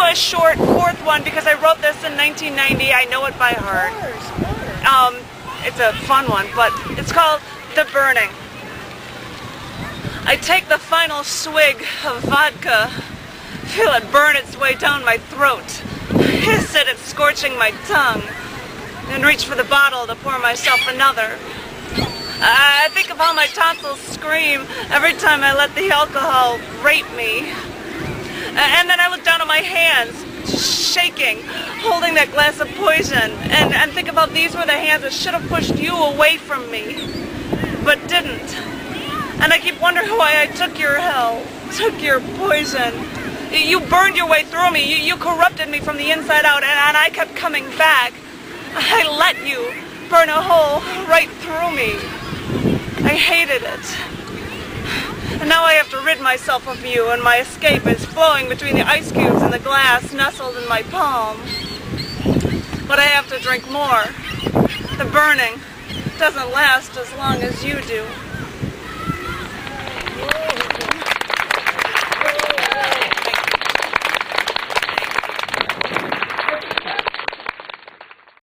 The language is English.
a short fourth one because I wrote this in 1990. I know it by heart. It's a fun one, but it's called The Burning. I take the final swig of vodka, feel it burn its way down my throat, hiss at it scorching my tongue, and reach for the bottle to pour myself another. I think of how my tonsils scream every time I let the alcohol rape me. And then I look down at my hands, shaking, holding that glass of poison, and think about these were the hands that should have pushed you away from me, but didn't. And I keep wondering why I took your hell, took your poison. You burned your way through me, you corrupted me from the inside out, and I kept coming back. I let you burn a hole right through me. I hated it. And now I have to rid myself of you, and my escape is flowing between the ice cubes and the glass nestled in my palm. But I have to drink more. The burning doesn't last as long as you do.